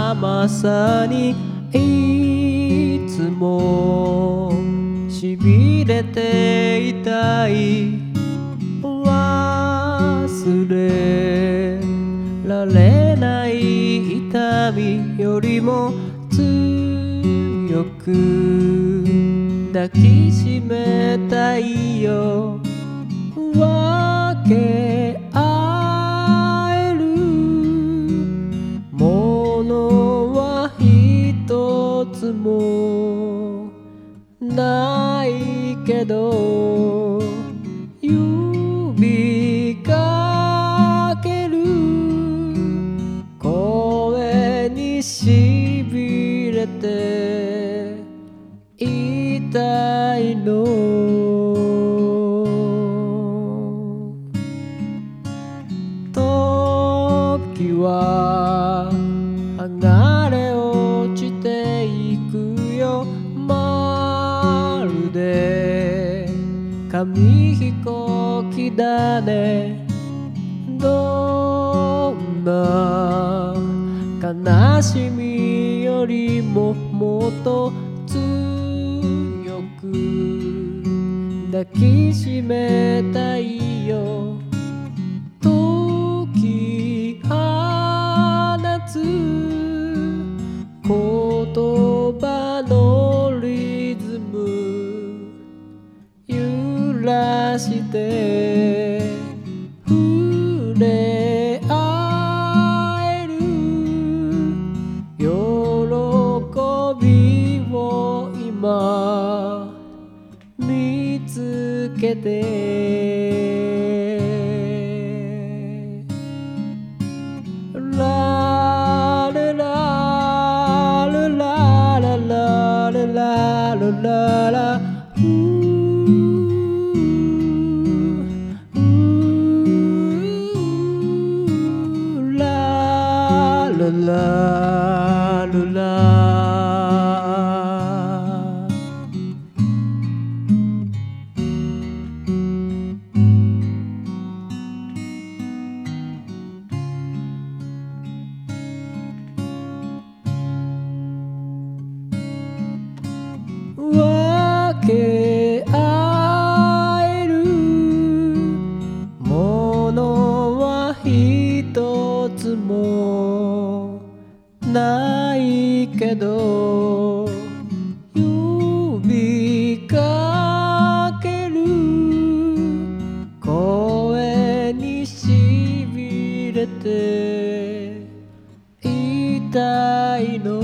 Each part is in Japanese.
甘さにいつもしびれていたい。忘れられない痛みよりも強く抱きしめたいよ。分け合えるものは一つもないけど、指かける声にしびれていたいの。時は剥がれ落ちていくよ。まるで紙飛行機だね。どんな悲しみよりももっと強く抱きしめたいよ。解き放つ言葉のリズム揺らして触れ合える喜びを今見つけて。ララララララララララララララ分け合えるものは一つもないけど、指かける声にしびれていたいの。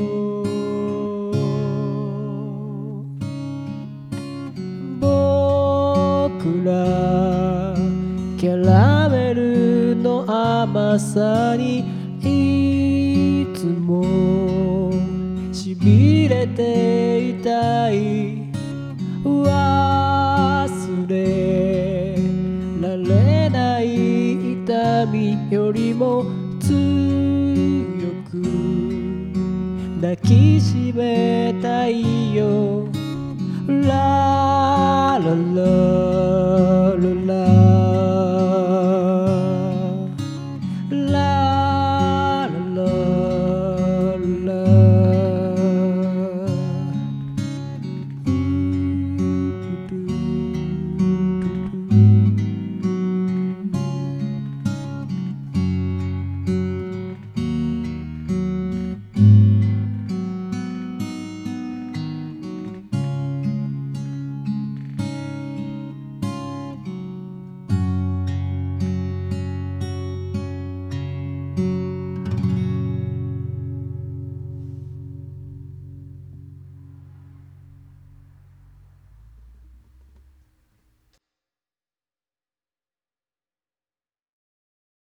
僕らキャラメルの甘さにいつもしびれていたい。忘れられない痛みよりも強く抱きしめたいよ。ラララ